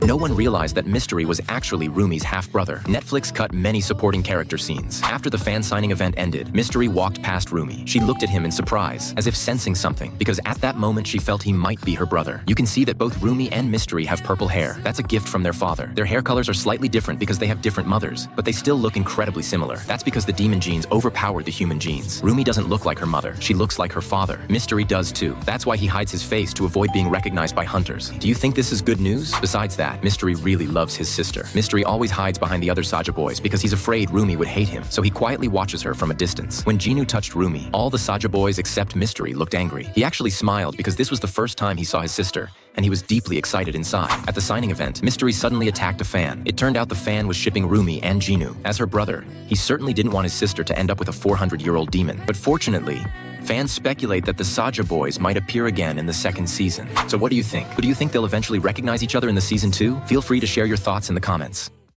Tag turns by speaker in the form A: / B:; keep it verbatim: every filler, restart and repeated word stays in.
A: No one realized that Mystery was actually Rumi's half-brother. Netflix cut many supporting character scenes. After the fan signing event ended, Mystery walked past Rumi. She looked at him in surprise, as if sensing something, because at that moment she felt he might be her brother. You can see that both Rumi and Mystery have purple hair. That's a gift from their father. Their hair colors are slightly different because they have different mothers, but they still look incredibly similar. That's because the demon genes overpowered the human genes. Rumi doesn't look like her mother. She looks like her father. Mystery does too. That's why he hides his face to avoid being recognized by hunters. Do you think this is good news? Besides that, Mystery really loves his sister. Mystery always hides behind the other Saja boys because he's afraid Rumi would hate him, so he quietly watches her from a distance. When Jinu touched Rumi, all the Saja boys except Mystery looked angry. He actually smiled because this was the first time he saw his sister, and he was deeply excited inside. At the signing event, Mystery suddenly attacked a fan. It turned out the fan was shipping Rumi and Jinu. As her brother, he certainly didn't want his sister to end up with a four hundred year old demon. But fortunately, fans speculate that the Saja boys might appear again in the second season. So what do you think? Do you think they'll eventually recognize each other in the season two? Feel free to share your thoughts in the comments.